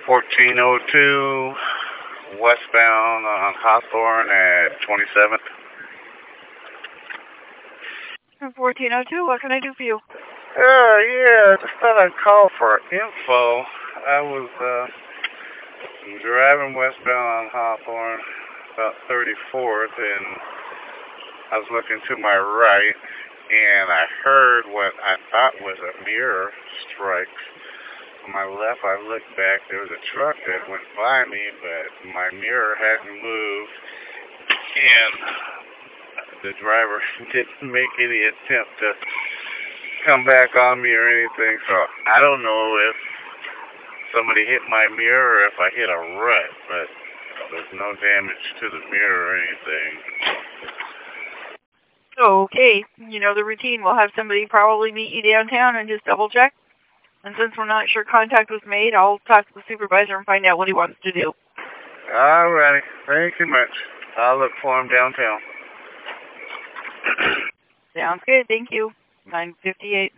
1402 westbound on Hawthorne at 27th. 1402, what can I do for you? Yeah, I just thought I'd call for info. I was driving westbound on Hawthorne, about 34th, and I was looking to my right, and I heard what I thought was a mirror strike. On my left, I looked back, there was a truck that went by me, but my mirror hadn't moved, and the driver didn't make any attempt to come back on me or anything, so I don't know if somebody hit my mirror or if I hit a rut, but there's no damage to the mirror or anything. Okay, you know the routine. We'll have somebody probably meet you downtown and just double check. And since we're not sure contact was made, I'll talk to the supervisor and find out what he wants to do. Alrighty, thank you much. I'll look for him downtown. Sounds good, thank you. 9:58.